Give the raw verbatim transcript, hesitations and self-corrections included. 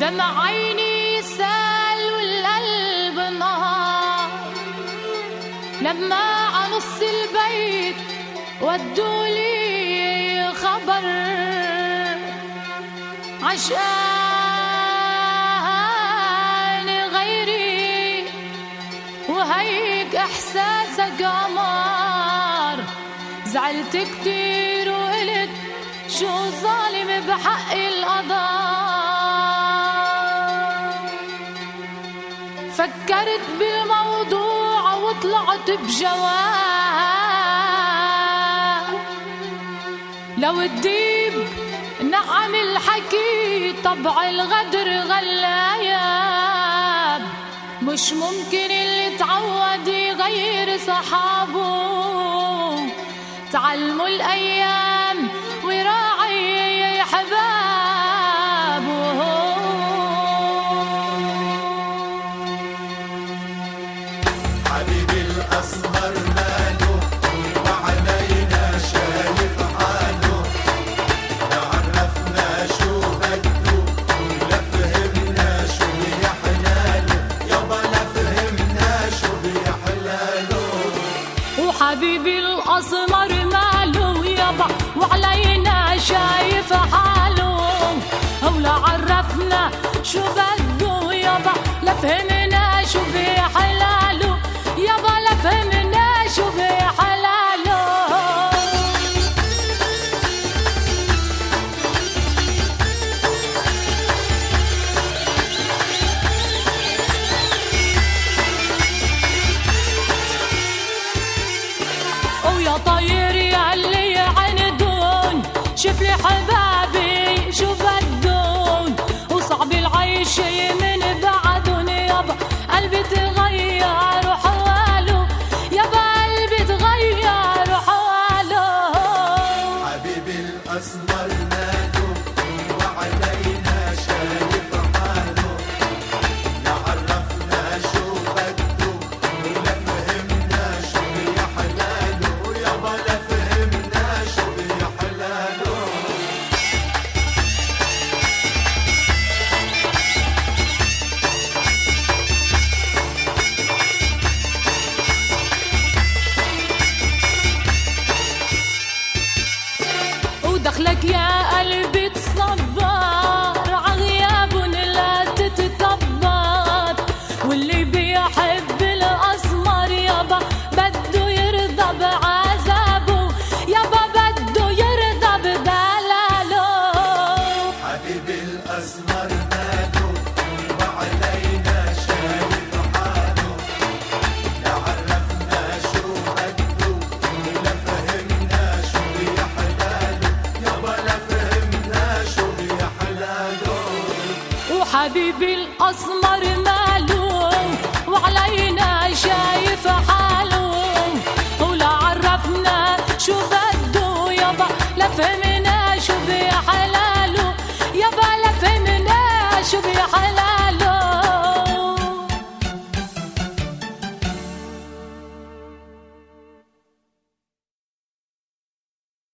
دمع عيني سال والقلب نهار لما عنص البيت ودولي خبر عشان غيري وهيك احساسك قمر. زعلت كتير وقلت شو ظالم بحق القضاء. فكرت بالموضوع وطلعت بجواب لو الديب نعم الحكي طبع الغدر غلاب. مش ممكن اللي تعود يغير صحابه. تعلموا الأيام وراعي أحبابه. حبيبي الأسمر ماله وعلينا شايف حاله. لا عرفنا شو بده ولا فهمنا شو بيحلاله. يابا لا فهمنا شو بيحلاله. وحبيبي الأسمر ماله يابا وعلينا شايف حاله. ولا عرفنا شو بده يابا لا فهمنا شو بحلاله. يابا لا فهمنا شو بحلاله. ويا طير يا اللي عندون شوف لي حبابي شو بدون. وصعب العيش من بعدون يابا قلبي تغير وحواله. يابا قلبي تغير وحواله. حبيبي الأسمر ماله وعلينا شايف حاله. لا عرفنا شو بده ولا فهمنا شو بيحلاله. يابا لا فهمنا شو بيحلاله. ودخلك يا قلبي تصبر عغيابن لا تتكبر. واللي بيحب الأسمر يابا بده يرضى بعذابه. يابا بده يرضى بدلاله. حبيبي الأسمر ماله وعلينا شايف حاله. لا عرفنا شو بده ولا فهمنا شو بيحلاله. يابا لا فهمنا شو بيحلاله. وحبيبي الأسمر ماله وعلينا شايف حاله. ولا عرفنا شو بده يابا لا فهمنا شو بحلاله. يابا لا فهمنا شو بحلاله.